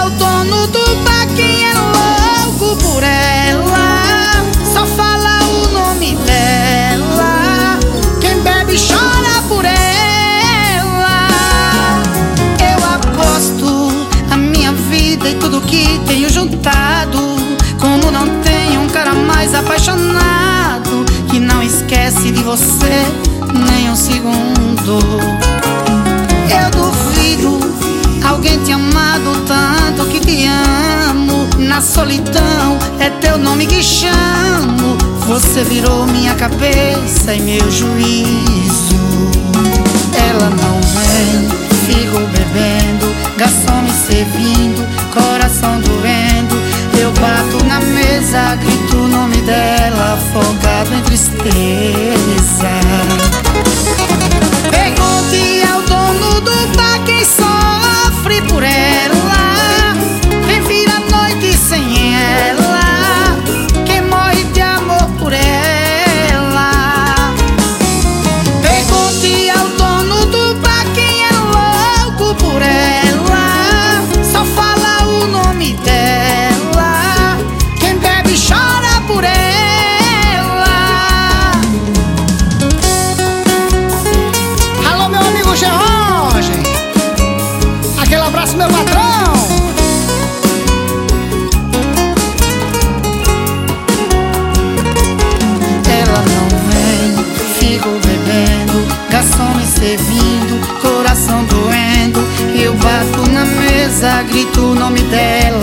o dono do bar, quem é louco por ela só fala o nome dela. Quem bebe chora por ela. Eu aposto a minha vida e tudo que tenho juntado, como não tenho um cara mais apaixonado que não esquece de você nem um segundo. Eu duvido alguém te amado tanto que te amo. Na solidão é teu nome que chamo. Você virou minha cabeça e meu juízo. Ela não vem, fico bebendo, garçom me servindo, coração doendo. Eu bato na mesa, grito o nome dela, afogado em tristeza. Pergunte ao dono do bar quem sofre por ela, quem vira a noite sem ela, quem morre de amor por ela. Pergunte ao dono do bar quem é louco por ela, só fala o nome dela. Quem bebe chora por ela. Alô, meu amigo Gerrogem, aquele abraço, meu patrão. Ela não vem, fico bebendo, garçom me servindo, coração doendo. Eu bato na mesa, grito o nome dela,